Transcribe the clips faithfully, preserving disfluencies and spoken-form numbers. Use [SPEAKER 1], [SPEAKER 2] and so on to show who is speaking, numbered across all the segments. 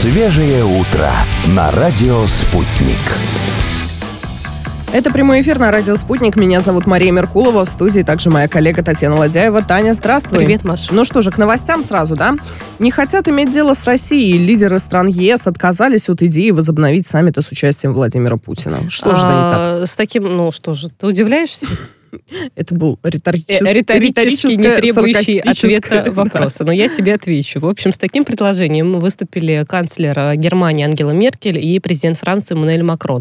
[SPEAKER 1] Свежее утро на радио «Спутник».
[SPEAKER 2] Это прямой эфир на радио «Спутник». Меня зовут Мария Меркулова. В студии также моя коллега Татьяна Ладяева. Таня, здравствуй.
[SPEAKER 3] Привет, Маш.
[SPEAKER 2] Ну что же, к новостям сразу, да? Не хотят иметь дело с Россией. Лидеры стран ЕС отказались от идеи возобновить саммиты с участием Владимира Путина. Что же, да не так?
[SPEAKER 3] С таким, ну что же, ты удивляешься?
[SPEAKER 2] Это был риторический,
[SPEAKER 3] риторически не требующий ответа вопроса. Но я тебе отвечу. В общем, с таким предложением выступили канцлер Германии Ангела Меркель и президент Франции Эммануэль Макрон.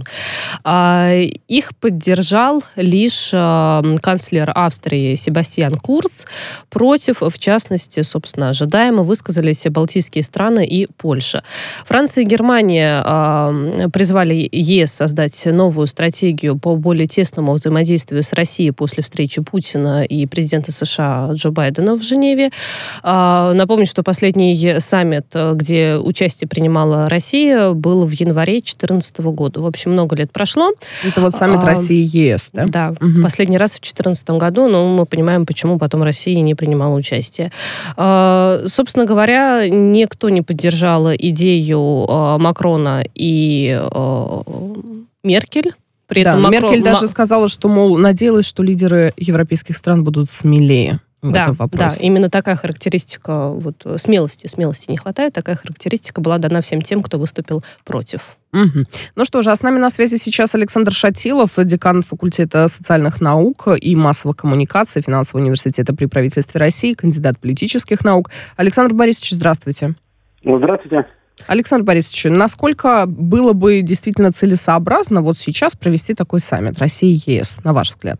[SPEAKER 3] Их поддержал лишь канцлер Австрии Себастьян Курц. Против, в частности, собственно, ожидаемо высказались балтийские страны и Польша. Франция и Германия призвали ЕС создать новую стратегию по более тесному взаимодействию с Россией после встречи Путина и президента США Джо Байдена в Женеве. Напомню, что последний саммит, где участие принимала Россия, был в январе две тысячи четырнадцатого года. В общем, много лет прошло.
[SPEAKER 2] Это вот саммит а, России-ЕС, да?
[SPEAKER 3] Да, угу. Последний раз в две тысячи четырнадцатом году, но мы понимаем, почему потом Россия не принимала участие. Собственно говоря, никто не поддержал идею Макрона и Меркель. При
[SPEAKER 2] да,
[SPEAKER 3] этом Макрон...
[SPEAKER 2] Меркель даже сказала, что, мол, надеялась, что лидеры европейских стран будут смелее в
[SPEAKER 3] да,
[SPEAKER 2] этом вопросе.
[SPEAKER 3] Да, именно такая характеристика, вот, смелости, смелости не хватает, такая характеристика была дана всем тем, кто выступил против.
[SPEAKER 2] Угу. Ну что же, а с нами на связи сейчас Александр Шатилов, декан факультета социальных наук и массовых коммуникаций Финансового университета при правительстве России, кандидат политических наук. Александр Борисович, здравствуйте.
[SPEAKER 4] Здравствуйте.
[SPEAKER 2] Александр Борисович, насколько было бы действительно целесообразно вот сейчас провести такой саммит России-ЕС, на ваш взгляд?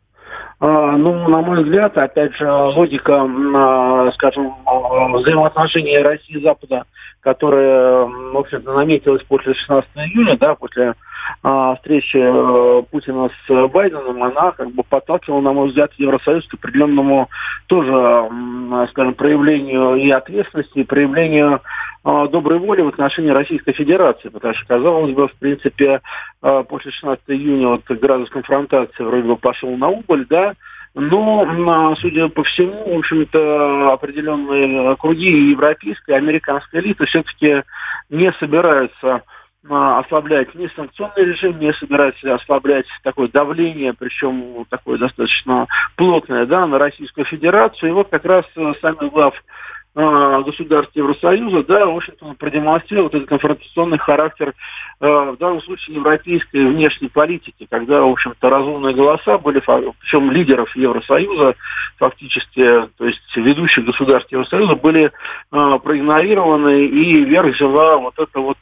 [SPEAKER 4] А, ну, на мой взгляд, опять же, логика, а, скажем, взаимоотношений России и Запада, которая, в общем-то, наметилась после шестнадцатого июня, да, после а, встречи а, Путина с Байденом, она как бы подталкивала, на мой взгляд, Евросоюз к определенному тоже, а, скажем, проявлению и ответственности, и проявлению доброй воли в отношении Российской Федерации, потому что, казалось бы, в принципе, после шестнадцатого июня вот градус конфронтации вроде бы пошел на убыль, да, но, судя по всему, в общем-то, определенные круги европейской, американской элиты все-таки не собираются ослаблять ни санкционный режим, не собираются ослаблять такое давление, причем такое достаточно плотное, да, на Российскую Федерацию. И вот как раз сами глав государств Евросоюза, да, в общем-то, продемонстрировал этот конфронтационный характер, э, в данном случае, европейской внешней политики, когда, в общем-то, разумные голоса были, причем лидеров Евросоюза, фактически, то есть ведущих государств Евросоюза, были э, проигнорированы, и вверх взяла вот эта вот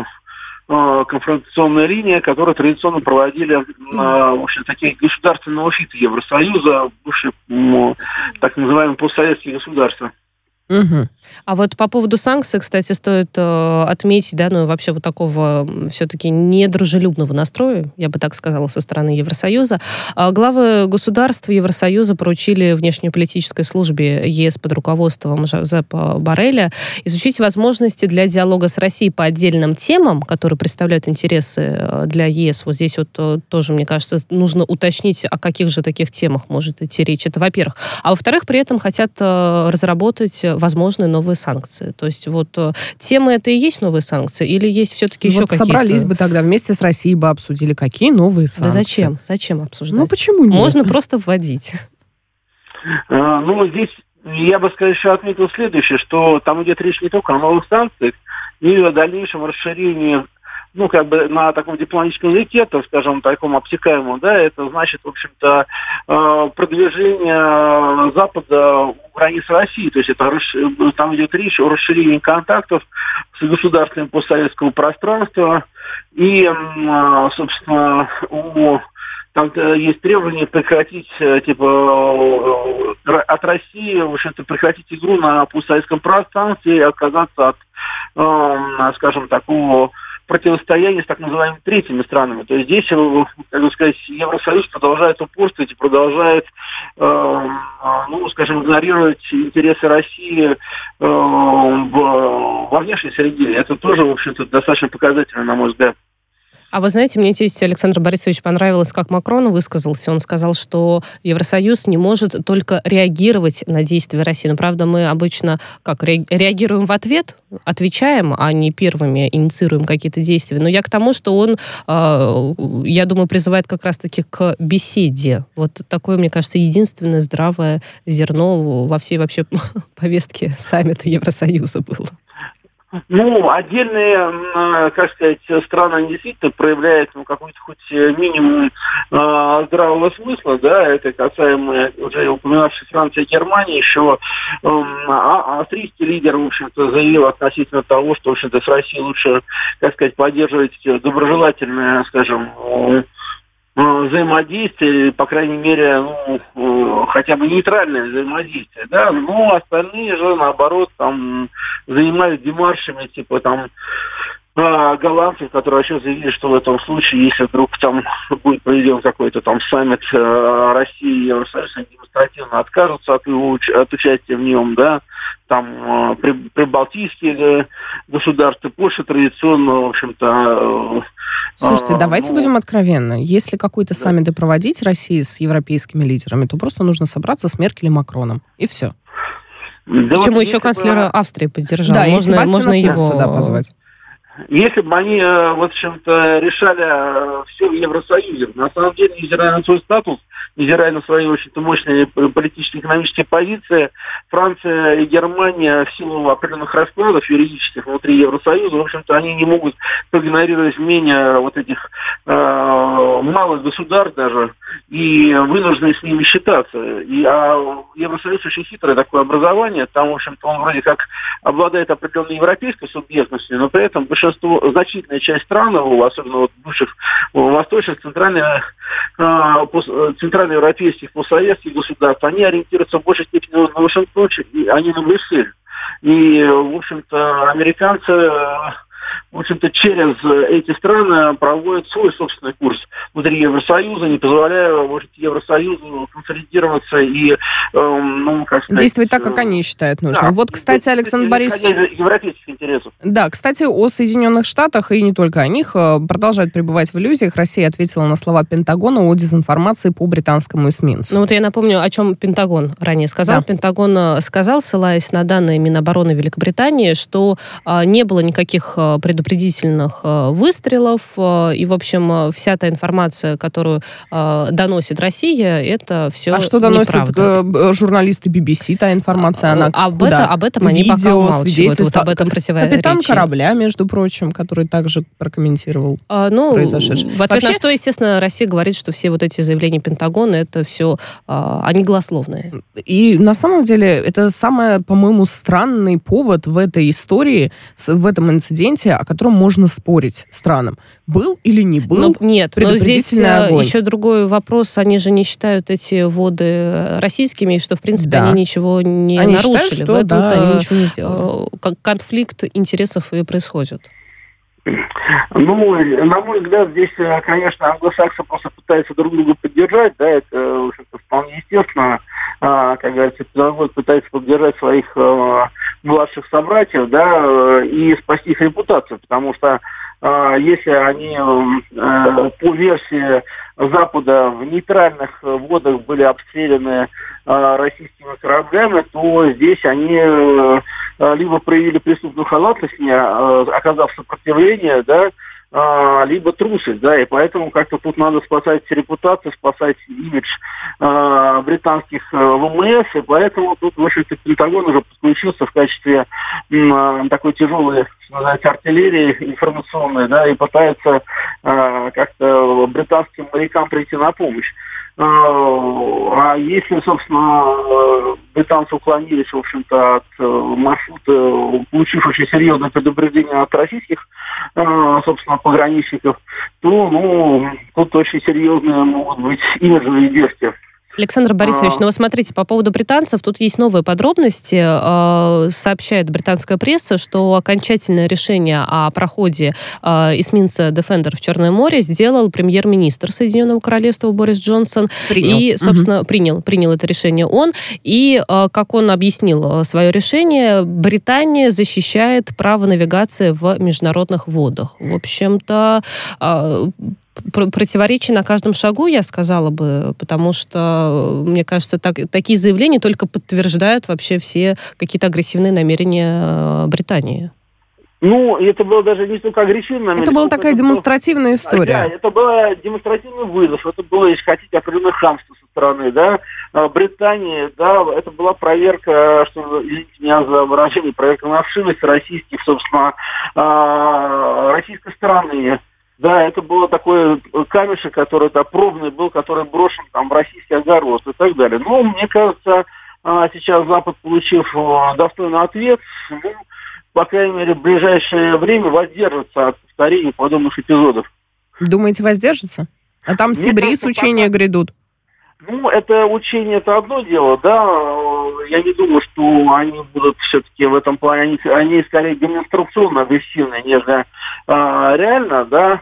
[SPEAKER 4] э, конфронтационная линия, которую традиционно проводили, э, в общем, такие государственные офиты Евросоюза, бывшие, э, так называемые постсоветские государства.
[SPEAKER 3] Угу. А вот по поводу санкций, кстати, стоит э, отметить, да, ну вообще вот такого все-таки недружелюбного настроя, я бы так сказала, со стороны Евросоюза. А главы государств Евросоюза поручили внешнеполитической службе ЕС под руководством Жозепа Борреля изучить возможности для диалога с Россией по отдельным темам, которые представляют интересы для ЕС. Вот здесь вот тоже, мне кажется, нужно уточнить, о каких же таких темах может идти речь. Это во-первых. А во-вторых, при этом хотят э, разработать возможные новые санкции. То есть вот тема это и есть новые санкции, или есть все-таки еще
[SPEAKER 2] вот
[SPEAKER 3] какие-то...
[SPEAKER 2] собрались бы тогда вместе с Россией бы обсудили, какие новые санкции.
[SPEAKER 3] Да зачем? Зачем обсуждать?
[SPEAKER 2] Ну почему нет?
[SPEAKER 3] Можно просто вводить.
[SPEAKER 4] А, ну, здесь я бы, сказать, еще отметил следующее, что там идет речь не только о новых санкциях, но и о дальнейшем расширении, ну, как бы на таком дипломатическом языке, так скажем, таком обтекаемом, да, это значит, в общем-то, продвижение Запада у границ России. То есть это там идет речь о расширении контактов с государствами постсоветского пространства. И, собственно, у там есть требование прекратить, типа, от России, в общем-то, прекратить игру на постсоветском пространстве и отказаться от, скажем, такого противостояние с так называемыми третьими странами. То есть здесь, как бы сказать, Евросоюз продолжает упорствовать и продолжает, э, ну, скажем, игнорировать интересы России э, в, во внешней среде. Это тоже, в общем-то, достаточно показательно, на мой взгляд.
[SPEAKER 3] А вы знаете, мне здесь Александр Борисович понравилось, как Макрон высказался. Он сказал, что Евросоюз не может только реагировать на действия России. Но, правда, мы обычно как реагируем в ответ, отвечаем, а не первыми инициируем какие-то действия. Но я к тому, что он, я думаю, призывает как раз-таки к беседе. Вот такое, мне кажется, единственное здравое зерно во всей вообще повестке саммита Евросоюза было.
[SPEAKER 4] Ну, отдельные, как сказать, страны действительно проявляют ну, какой-то хоть минимум э, здравого смысла, да, это касаемо уже упоминавшей Франции и Германии, еще э, а, австрийский лидер, в общем-то, заявил относительно того, что, в общем-то, с Россией лучше, как сказать, поддерживать доброжелательное, скажем, э, взаимодействие, по крайней мере, ну, хотя бы нейтральное взаимодействие, да, но остальные же, наоборот, там, занимались демаршами, типа, там, голландцев, которые вообще заявили, что в этом случае, если вдруг там будет проведен какой-то там саммит России и Евросоюза, они демонстративно откажутся от, его, от участия в нем, да, там при, прибалтийские государства, Польша традиционно, в общем-то...
[SPEAKER 2] Слушайте, а, давайте ну, будем откровенны. Если какой-то
[SPEAKER 4] да.
[SPEAKER 2] саммит проводить России с европейскими лидерами, то просто нужно собраться с Меркель и Макроном, и все.
[SPEAKER 3] Да. Почему вот еще канцлера бы... Австрии поддержал?
[SPEAKER 2] Да,
[SPEAKER 3] можно, можно его
[SPEAKER 2] сюда позвать.
[SPEAKER 4] Если бы они, в общем-то, решали все в Евросоюзе, на самом деле, невзирая на свой статус, невзирая на свои, в общем-то, мощные политические-экономические позиции, Франция и Германия в силу определенных раскладов юридических внутри Евросоюза, в общем-то, они не могут проигнорировать мнение вот этих э, малых государств даже и вынуждены с ними считаться. И, а Евросоюз очень хитрое такое образование, там, в общем-то, он вроде как обладает определенной европейской субъектностью, но при этом большинство Большинство, значительная часть стран, особенно вот бывших восточных, центральных, центральноевропейских, постсоветских государств, они ориентируются в большей степени на Вашингтон, а не на Брюссель. И, в общем-то, американцы, в общем-то, через эти страны проводят свой собственный курс внутри Евросоюза, не позволяя, может, Евросоюзу консолидироваться и, э, ну, как сказать...
[SPEAKER 2] действовать так, как они считают нужным.
[SPEAKER 4] Да,
[SPEAKER 2] вот, кстати, Александр Борисович...
[SPEAKER 4] европейских интересов.
[SPEAKER 2] Да, кстати, о Соединенных Штатах, и не только о них, продолжают пребывать в иллюзиях. Россия ответила на слова Пентагона о дезинформации по британскому эсминцу.
[SPEAKER 3] Ну вот я напомню, о чем Пентагон ранее сказал. Да. Пентагон сказал, ссылаясь на данные Минобороны Великобритании, что а, не было никаких предупредительных выстрелов, и, в общем, вся та информация, которую э, доносит Россия, это все
[SPEAKER 2] неправда. А что доносят
[SPEAKER 3] неправда.
[SPEAKER 2] журналисты би би си, та информация, она
[SPEAKER 3] об,
[SPEAKER 2] куда?
[SPEAKER 3] это, об этом они
[SPEAKER 2] Видео,
[SPEAKER 3] пока умалчивают. Вот об этом противоречии.
[SPEAKER 2] Капитан корабля, между прочим, который также прокомментировал а, ну, произошедшее.
[SPEAKER 3] В ответ Вообще... на что, естественно, Россия говорит, что все вот эти заявления Пентагона, это все, а, они голословные.
[SPEAKER 2] И на самом деле это самый, по-моему, странный повод в этой истории, в этом инциденте, о котором можно спорить странам. Был или не был?
[SPEAKER 3] Ну, нет, но здесь огонь. Еще другой вопрос. Они же не считают эти воды российскими, что, в принципе, да. они ничего не
[SPEAKER 2] они
[SPEAKER 3] нарушили.
[SPEAKER 2] Считают, что, в
[SPEAKER 3] да,
[SPEAKER 2] они ничего не сделали.
[SPEAKER 3] Конфликт интересов и происходит.
[SPEAKER 4] Ну, на мой взгляд, здесь, конечно, англосаксы просто пытаются друг друга поддержать, да, это, в общем-то, вполне естественно. Как говорится, Пентагон пытается поддержать своих младших собратьев, да, и спасти их репутацию, потому что если они по версии Запада в нейтральных водах были обстреляны российскими кораблями, то здесь они либо проявили преступную халатность, оказав сопротивление, да, либо трусость, да, и поэтому как-то тут надо спасать репутацию, спасать имидж э, британских э, ВМС, и поэтому тут, в общем-то, Пентагон уже подключился в качестве э, такой тяжелой, что называется, артиллерии информационной, да, и пытается э, как-то британским морякам прийти на помощь. А если, собственно, британцы уклонились, в общем-то, от маршрута, получив очень серьезное предупреждение от российских, собственно, пограничников, то, ну, тут очень серьезные могут быть имиджевые действия
[SPEAKER 3] Александр Борисович, а... ну вы смотрите, по поводу британцев, тут есть новые подробности. Сообщает британская пресса, что окончательное решение о проходе эсминца Defender в Черное море сделал премьер-министр Соединенного Королевства Борис Джонсон. Принял. И, собственно, угу. принял, принял это решение он. И, как он объяснил свое решение, Британия защищает право навигации в международных водах. В общем-то, противоречий на каждом шагу, я сказала бы, потому что, мне кажется, так, такие заявления только подтверждают вообще все какие-то агрессивные намерения Британии.
[SPEAKER 4] Ну, это было даже не столько агрессивно.
[SPEAKER 2] Это была такая это демонстративная было... история.
[SPEAKER 4] Да, это был демонстративный вызов. Это было, если хотите, определенное хамство со стороны, да, Британии, да, это была проверка, что, извините меня за выражение, проверка на вшивость российских, собственно, российской стороны. Да, это было такой камешек, который да, пробный был, который брошен там в российский огород и так далее. Но, мне кажется, сейчас Запад, получив достойный ответ, ну, по крайней мере, в ближайшее время воздержится от повторения подобных эпизодов.
[SPEAKER 2] Думаете, воздержится? А там Сибрис учения пока... грядут.
[SPEAKER 4] Ну, это учение, это одно дело, да. Я не думаю, что они будут все-таки в этом плане, они, они скорее демонстрационно агрессивные, нежели а, реально, да,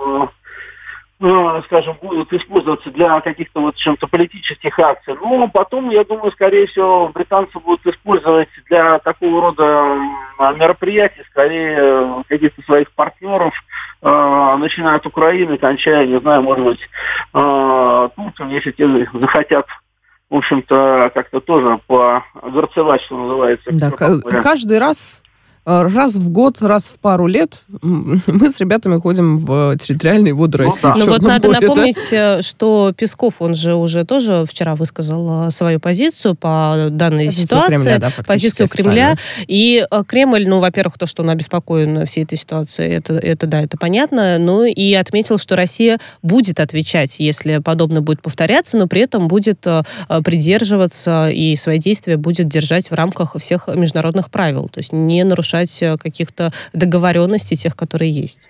[SPEAKER 4] а, скажем, будут использоваться для каких-то вот чем-то политических акций. Но потом, я думаю, скорее всего, британцы будут использовать для такого рода мероприятий, скорее каких-то своих партнеров, а, начиная от Украины, кончая, не знаю, может быть, а, Турцию, если те захотят, в общем-то, как-то тоже погорцевать, что называется.
[SPEAKER 2] Да, к- каждый раз, раз в год, раз в пару лет мы с ребятами ходим в территориальные воды России. Ну, да.
[SPEAKER 3] Ну вот надо море, напомнить, да? Что Песков, он же уже тоже вчера высказал свою позицию по данной позицию ситуации, Кремля, да, позицию Кремля. И Кремль, ну, во-первых, то, что он обеспокоен всей этой ситуацией, это, это да, это понятно, ну и отметил, что Россия будет отвечать, если подобное будет повторяться, но при этом будет придерживаться и свои действия будет держать в рамках всех международных правил, то есть не нарушать каких-то договоренностей, тех, которые есть.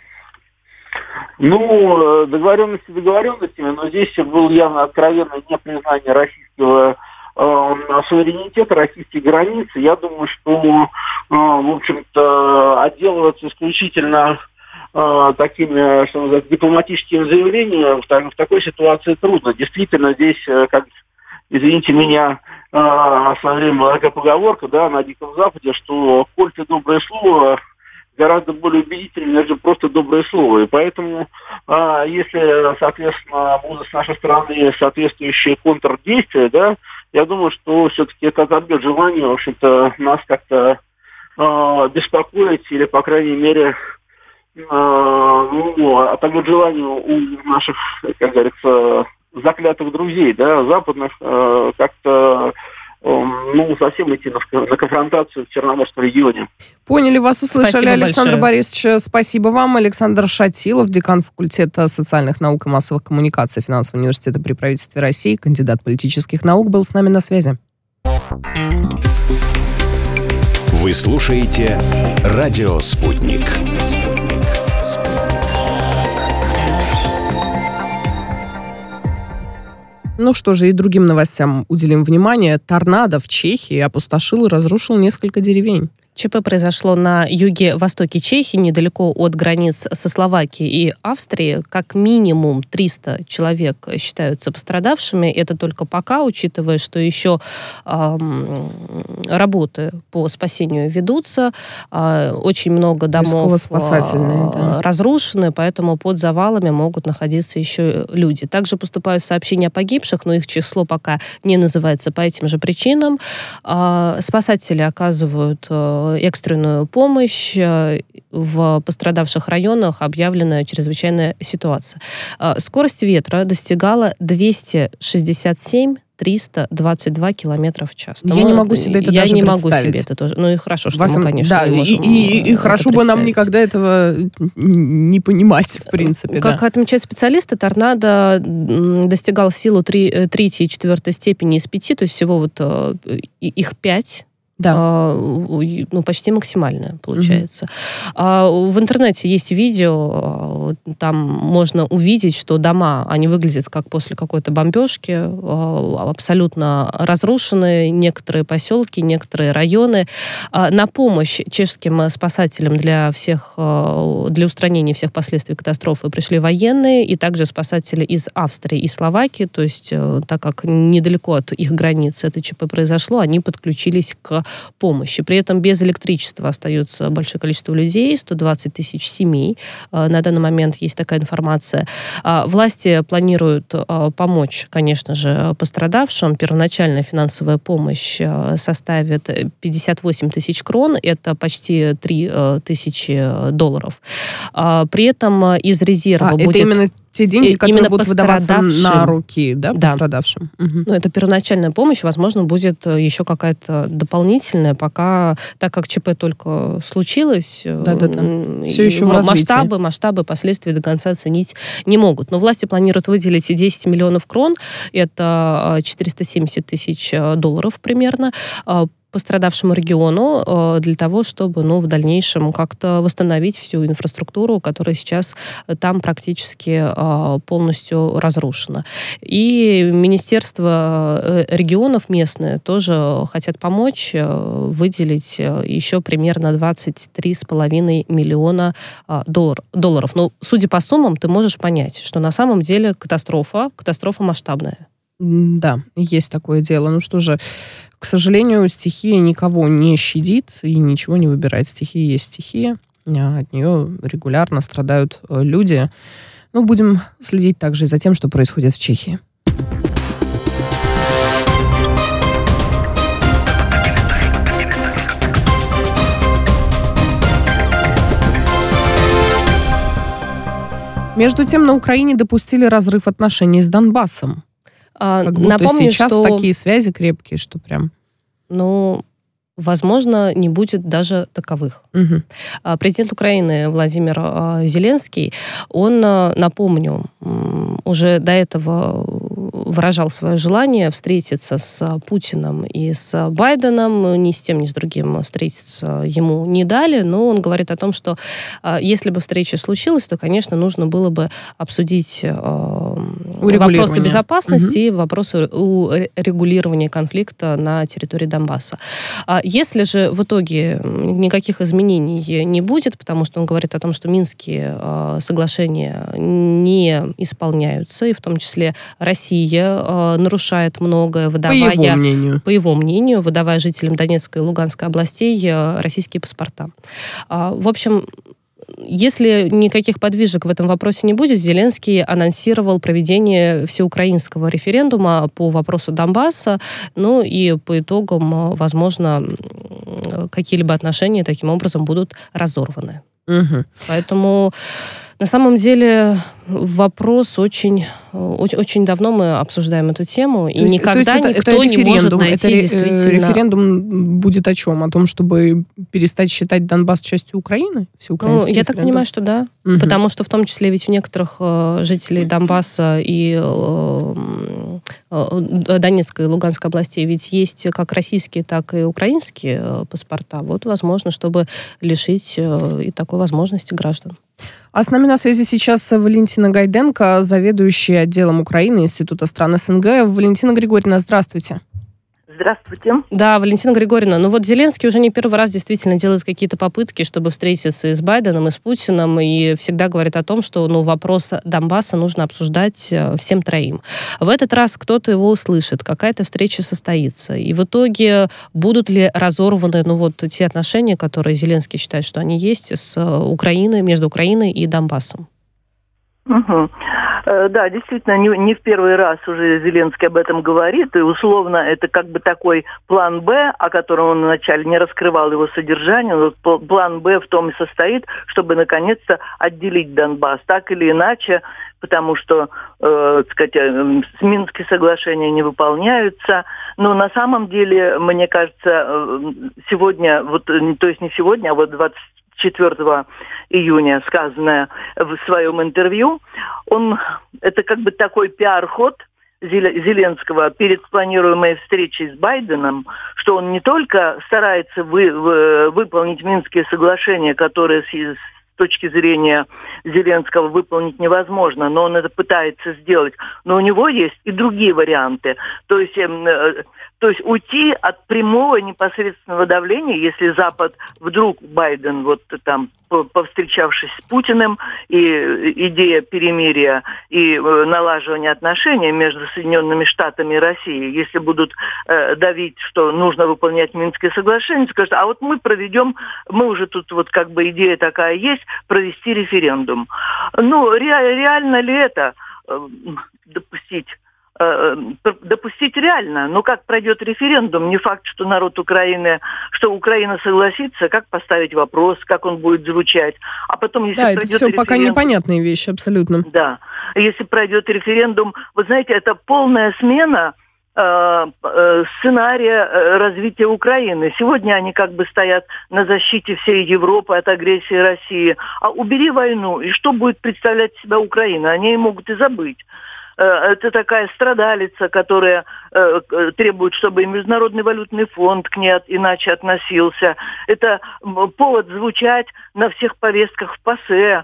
[SPEAKER 4] Ну, договоренности договоренностями, но здесь было явно откровенное непризнание российского э, суверенитета, российских границ. Я думаю, что, э, в общем-то, отделываться исключительно э, такими, что называется, дипломатическими заявлениями в, в такой ситуации трудно. Действительно, здесь, э, как, извините меня, в свое время была такая поговорка, да, на Диком Западе, что коль ты доброе слово гораздо более убедительнее, нежели просто доброе слово. И поэтому, а, если, соответственно, будут с нашей стороны соответствующие контрдействия, да, я думаю, что все-таки это отобьет желание, в общем-то, нас как-то а, беспокоить или, по крайней мере, а, ну, отобьет желание у наших, как говорится, заклятых друзей, да, западных, э, как-то, э, ну, совсем идти на, на конфронтацию в Черноморском регионе.
[SPEAKER 2] Поняли, вас услышали,
[SPEAKER 3] спасибо
[SPEAKER 2] Александр
[SPEAKER 3] большое.
[SPEAKER 2] Борисович. Спасибо вам. Александр Шатилов, декан факультета социальных наук и массовых коммуникаций Финансового университета при правительстве России, кандидат политических наук, был с нами на связи.
[SPEAKER 1] Вы слушаете «Радио Спутник».
[SPEAKER 2] Ну что же, и другим новостям уделим внимание. Торнадо в Чехии опустошил и разрушил несколько деревень.
[SPEAKER 3] ЧП произошло на юге-востоке Чехии, недалеко от границ со Словакией и Австрией. Как минимум триста человек считаются пострадавшими. Это только пока, учитывая, что еще эм, работы по спасению ведутся. Э, очень много домов э,
[SPEAKER 2] да.
[SPEAKER 3] разрушены, поэтому под завалами могут находиться еще люди. Также поступают сообщения о погибших, но их число пока не называется по этим же причинам. Э, спасатели оказывают э, экстренную помощь. В пострадавших районах объявлена чрезвычайная ситуация. Скорость ветра достигала двести шестьдесят семь триста двадцать два километра в час.
[SPEAKER 2] Я не могу себе это
[SPEAKER 3] я
[SPEAKER 2] даже
[SPEAKER 3] не
[SPEAKER 2] представить.
[SPEAKER 3] могу себе это тоже. Ну и хорошо, что
[SPEAKER 2] Вас,
[SPEAKER 3] мы, конечно,
[SPEAKER 2] да,
[SPEAKER 3] не можем.
[SPEAKER 2] И, и, и хорошо бы нам никогда этого не понимать, в принципе.
[SPEAKER 3] Как
[SPEAKER 2] да.
[SPEAKER 3] отмечают специалисты, торнадо достигал силу третьей и четвертой степени из пяти, то есть всего вот их пять.
[SPEAKER 2] Да.
[SPEAKER 3] Ну, почти максимальная, получается. Mm-hmm. В интернете есть видео, там можно увидеть, что дома, они выглядят как после какой-то бомбежки, абсолютно разрушенные, некоторые поселки, некоторые районы. На помощь чешским спасателям для всех, для устранения всех последствий катастрофы пришли военные, и также спасатели из Австрии и Словакии, то есть, так как недалеко от их границы это ЧП произошло, они подключились к помощи. При этом без электричества остается большое количество людей, сто двадцать тысяч семей. На данный момент есть такая информация. Власти планируют помочь, конечно же, пострадавшим. Первоначальная финансовая помощь составит пятьдесят восемь тысяч крон, это почти три тысячи долларов. При этом из резерва
[SPEAKER 2] а,
[SPEAKER 3] будет...
[SPEAKER 2] Это именно те деньги, которые
[SPEAKER 3] именно
[SPEAKER 2] будут выдаваться на руки, да,
[SPEAKER 3] да.
[SPEAKER 2] пострадавшим?
[SPEAKER 3] Угу. Ну, это первоначальная помощь, возможно, будет еще какая-то дополнительная, пока, так как ЧП только случилось,
[SPEAKER 2] да-да-да. Все еще в развитии.
[SPEAKER 3] масштабы, масштабы последствий до конца оценить не могут. Но власти планируют выделить десять миллионов крон, это четыреста семьдесят тысяч долларов примерно, пострадавшему региону для того, чтобы ну, в дальнейшем как-то восстановить всю инфраструктуру, которая сейчас там практически полностью разрушена. И Министерство регионов местное тоже хотят помочь выделить еще примерно двадцать три с половиной миллиона долларов. Но, судя по суммам, ты можешь понять, что на самом деле катастрофа, катастрофа масштабная.
[SPEAKER 2] Да, есть такое дело. Ну что же, к сожалению, стихия никого не щадит и ничего не выбирает. Стихия есть стихия, от нее регулярно страдают люди. Но будем следить также и за тем, что происходит в Чехии. Между тем, на Украине допустили разрыв отношений с Донбассом. Как будто
[SPEAKER 3] Напомню,
[SPEAKER 2] сейчас
[SPEAKER 3] что...
[SPEAKER 2] такие связи крепкие, что прям...
[SPEAKER 3] Ну, возможно, не будет даже таковых.
[SPEAKER 2] Угу.
[SPEAKER 3] Президент Украины Владимир Зеленский, он, напомню, уже до этого выражал свое желание встретиться с Путиным и с Байденом. Ни с тем, ни с другим встретиться ему не дали, но он говорит о том, что если бы встреча случилась, то, конечно, нужно было бы обсудить вопросы безопасности угу. и вопросы урегулирования конфликта на территории Донбасса. Если же в итоге никаких изменений не будет, потому что он говорит о том, что Минские соглашения не исполняются, и в том числе Россия нарушает многое, выдавая,
[SPEAKER 2] по его мнению,
[SPEAKER 3] по его мнению выдавая жителям Донецкой и Луганской областей российские паспорта. В общем, если никаких подвижек в этом вопросе не будет, Зеленский анонсировал проведение всеукраинского референдума по вопросу Донбасса, ну и по итогам, возможно, какие-либо отношения таким образом будут разорваны.
[SPEAKER 2] Угу.
[SPEAKER 3] Поэтому на самом деле вопрос очень, очень, очень давно мы обсуждаем эту тему, и
[SPEAKER 2] есть,
[SPEAKER 3] никогда
[SPEAKER 2] это,
[SPEAKER 3] никто
[SPEAKER 2] это
[SPEAKER 3] не может найти
[SPEAKER 2] это
[SPEAKER 3] действительно...
[SPEAKER 2] Референдум будет о чем? О том, чтобы перестать считать Донбасс частью Украины?
[SPEAKER 3] Ну, я так понимаю, что да. Угу. Потому что в том числе ведь у некоторых э, жителей Донбасса и э, э, Донецкой и Луганской областей ведь есть как российские, так и украинские э, паспорта. Вот, возможно, чтобы лишить э, и такой возможности граждан.
[SPEAKER 2] А с нами на связи сейчас Валентина Гайденко, заведующая отделом Украины Института стран СНГ. Валентина Григорьевна, здравствуйте.
[SPEAKER 5] Здравствуйте.
[SPEAKER 3] Да, Валентина Григорьевна, ну вот Зеленский уже не первый раз действительно делает какие-то попытки, чтобы встретиться и с Байденом, и с Путиным, и всегда говорит о том, что ну, вопрос Донбасса нужно обсуждать всем троим. В этот раз кто-то его услышит, какая-то встреча состоится, и в итоге будут ли разорваны ну, вот, те отношения, которые Зеленский считает, что они есть с Украиной, между Украиной и Донбассом?
[SPEAKER 5] Угу. Да, действительно, не, не в первый раз уже Зеленский об этом говорит, и условно это как бы такой план «Б», о котором он вначале не раскрывал его содержание, но план «Б» в том и состоит, чтобы наконец-то отделить Донбасс, так или иначе, потому что, э, так сказать, Минские соглашения не выполняются, но на самом деле, мне кажется, сегодня, вот, то есть не сегодня, а вот двадцать четвёртого июня сказанное в своем интервью, он, это как бы такой пиар-ход Зеленского перед планируемой встречей с Байденом, что он не только старается вы, вы, выполнить Минские соглашения, которые с, с точки зрения Зеленского выполнить невозможно, но он это пытается сделать, но у него есть и другие варианты. То есть, э, то есть уйти от прямого непосредственного давления, если Запад вдруг, Байден, вот там, повстречавшись с Путиным, и идея перемирия и налаживания отношений между Соединенными Штатами и Россией, если будут э, давить, что нужно выполнять Минские соглашения, скажут, а вот мы проведем, мы уже тут вот как бы идея такая есть, провести референдум. Ну, ре, реально ли это э, допустить? допустить реально. Но как пройдет референдум, не факт, что народ Украины, что Украина согласится, как поставить вопрос, как он будет звучать. А потом, если
[SPEAKER 2] да, это все
[SPEAKER 5] референдум,
[SPEAKER 2] пока непонятные вещи, абсолютно.
[SPEAKER 5] Да. Если пройдет референдум, вы знаете, это полная смена э, э, сценария э, развития Украины. Сегодня они как бы стоят на защите всей Европы от агрессии России. А убери войну, и что будет представлять себя Украина? Они могут и забыть. Это такая страдалица, которая э, требует, чтобы и Международный валютный фонд к ней от, иначе относился. Это повод звучать на всех повестках в ПАСЕ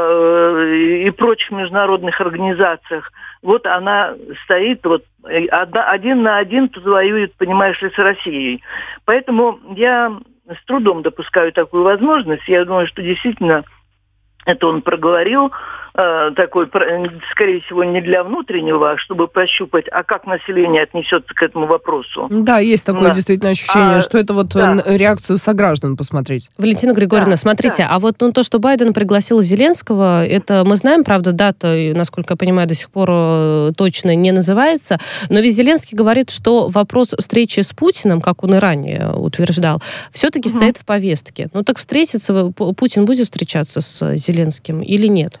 [SPEAKER 5] э, и прочих международных организациях. Вот она стоит вот одна, один на один тут воюет, понимаешь ли, с Россией. Поэтому я с трудом допускаю такую возможность. Я думаю, что действительно это он проговорил, э, такой, скорее всего, не для внутреннего, а чтобы прощупать, а как население отнесется к этому вопросу.
[SPEAKER 2] Да, есть такое да. действительно ощущение,
[SPEAKER 5] а,
[SPEAKER 2] что это вот да. реакцию сограждан посмотреть.
[SPEAKER 3] Валентина Григорьевна, да, смотрите, да. а вот ну, то, что Байден пригласил Зеленского, это мы знаем, правда, дата, насколько я понимаю, до сих пор точно не называется, но ведь Зеленский говорит, что вопрос встречи с Путиным, как он и ранее утверждал, все-таки угу. стоит в повестке. Ну так встретиться, Путин будет встречаться с Зеленским? Зеленским или нет?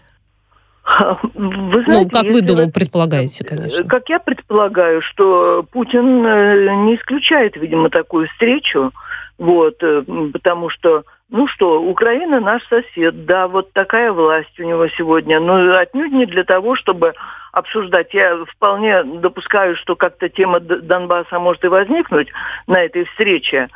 [SPEAKER 5] Вы знаете,
[SPEAKER 3] ну, как вы думаете, предполагаете, конечно.
[SPEAKER 5] Как я предполагаю, что Путин не исключает, видимо, такую встречу, вот, потому что, ну что, Украина наш сосед, да, вот такая власть у него сегодня, но отнюдь не для того, чтобы обсуждать. Я вполне допускаю, что как-то тема Донбасса может и возникнуть на этой встрече.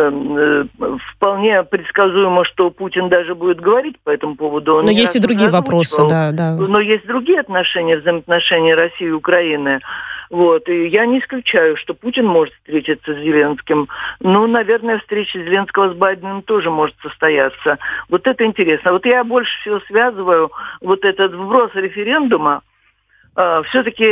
[SPEAKER 5] Вполне предсказуемо, что Путин даже будет говорить по этому поводу. Он
[SPEAKER 3] но есть и другие вопросы, да, да.
[SPEAKER 5] Но есть другие отношения, взаимоотношения России и Украины. Вот. И я не исключаю, что Путин может встретиться с Зеленским. Ну, наверное, встреча Зеленского с Байденом тоже может состояться. Вот это интересно. Вот я больше всего связываю вот этот вброс референдума все-таки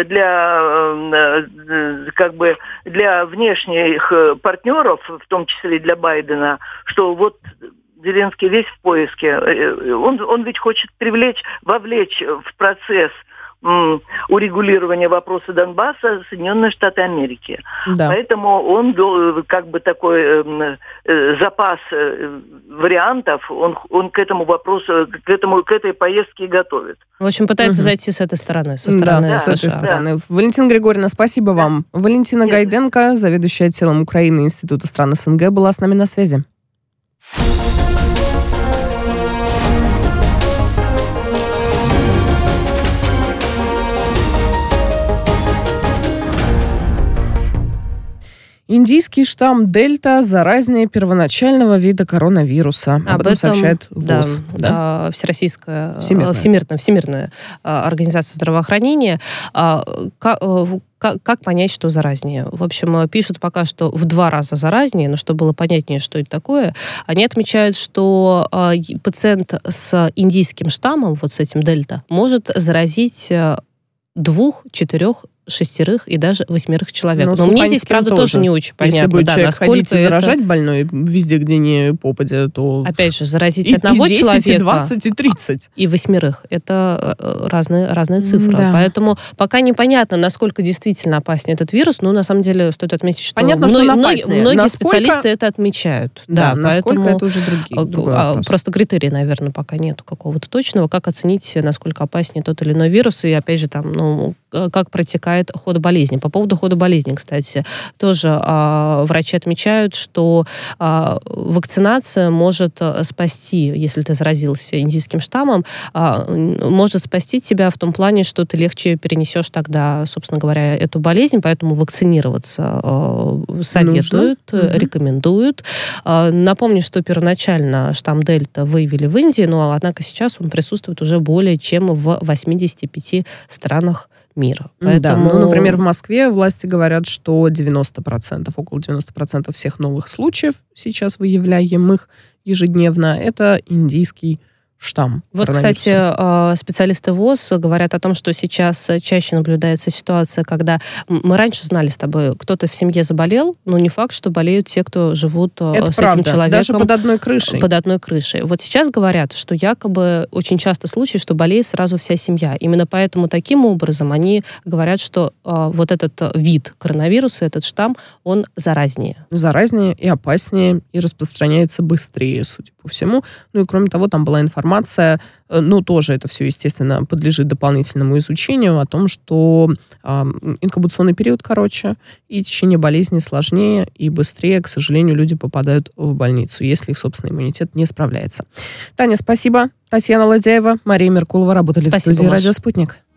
[SPEAKER 5] для, как бы, для внешних партнеров, в том числе и для Байдена, что вот Зеленский весь в поиске. Он, он ведь хочет привлечь, вовлечь в процесс урегулирования вопроса Донбасса Соединенные Штаты Америки. Да. Поэтому он как бы такой э, э, запас э, вариантов, он, он к этому вопросу, к, этому, к этой поездке и готовит.
[SPEAKER 3] В общем, пытается угу. зайти с этой стороны, со стороны
[SPEAKER 2] да,
[SPEAKER 3] США.
[SPEAKER 2] с этой стороны. Да. Валентина Григорьевна, спасибо да. вам. Валентина Нет. Гайденко, заведующая отделом Украины Института стран СНГ, была с нами на связи. Индийский штамм Дельта заразнее первоначального вида коронавируса. Об, Об этом сообщает ВОЗ.
[SPEAKER 3] Да, да? Всероссийская
[SPEAKER 2] Всемирная,
[SPEAKER 3] Всемирная, Всемирная организация здравоохранения. Как, как понять, что заразнее? В общем, пишут пока что в два раза заразнее, но чтобы было понятнее, что это такое, они отмечают, что пациент с индийским штаммом, вот с этим Дельта, может заразить двух, четырех, шестерых и даже восьмерых человек. Но, Но мне здесь, правда, тоже. тоже не очень понятно.
[SPEAKER 2] Если будет
[SPEAKER 3] да,
[SPEAKER 2] человек ходить и
[SPEAKER 3] это...
[SPEAKER 2] заражать больной везде, где не попадя, то...
[SPEAKER 3] Опять же, заразить
[SPEAKER 2] и,
[SPEAKER 3] одного
[SPEAKER 2] и десять,
[SPEAKER 3] человека...
[SPEAKER 2] и двадцать, и тридцать.
[SPEAKER 3] И восьмерых. Это разные, разные цифры.
[SPEAKER 2] Да.
[SPEAKER 3] Поэтому пока непонятно, насколько действительно опасен этот вирус. Но, на самом деле, стоит отметить, что...
[SPEAKER 2] Понятно,
[SPEAKER 3] мно...
[SPEAKER 2] что
[SPEAKER 3] многие, многие
[SPEAKER 2] насколько...
[SPEAKER 3] специалисты это отмечают.
[SPEAKER 2] Да,
[SPEAKER 3] да
[SPEAKER 2] насколько
[SPEAKER 3] поэтому...
[SPEAKER 2] это уже другие.
[SPEAKER 3] Просто критерия, наверное, пока нету какого-то точного. Как оценить, насколько опаснее тот или иной вирус. И, опять же, там, ну... как протекает ход болезни. По поводу хода болезни, кстати, тоже а, врачи отмечают, что а, вакцинация может спасти, если ты заразился индийским штаммом, а, может спасти тебя в том плане, что ты легче перенесешь тогда, собственно говоря, эту болезнь, поэтому вакцинироваться а, советуют, Нужно. рекомендуют. А, напомню, что первоначально штамм Дельта выявили в Индии, но, однако, сейчас он присутствует уже более чем в восьмидесяти пяти странах мира.
[SPEAKER 2] Поэтому... Да, ну, например, в Москве власти говорят, что девяносто процентов, около девяноста процентов всех новых случаев, сейчас выявляемых ежедневно, это индийский штамм.
[SPEAKER 3] Вот, кстати, специалисты ВОЗ говорят о том, что сейчас чаще наблюдается ситуация, когда мы раньше знали с тобой, кто-то в семье заболел, но не факт, что болеют те, кто живут Это с правда. этим человеком.
[SPEAKER 2] Даже под одной крышей.
[SPEAKER 3] Под одной крышей. Вот сейчас говорят, что якобы очень часто случаи, что болеет сразу вся семья. Именно поэтому таким образом они говорят, что а, вот этот вид коронавируса, этот штамм, он заразнее.
[SPEAKER 2] Заразнее и опаснее, и распространяется быстрее, судя по всему. Ну и кроме того, там была информация, ну, тоже это все, естественно, подлежит дополнительному изучению о том, что э, инкубационный период короче, и течение болезни сложнее и быстрее, к сожалению, люди попадают в больницу, если их собственный иммунитет не справляется. Таня, спасибо. Татьяна Ладяева, Мария Меркулова работали спасибо, в студии «Радио Спутник».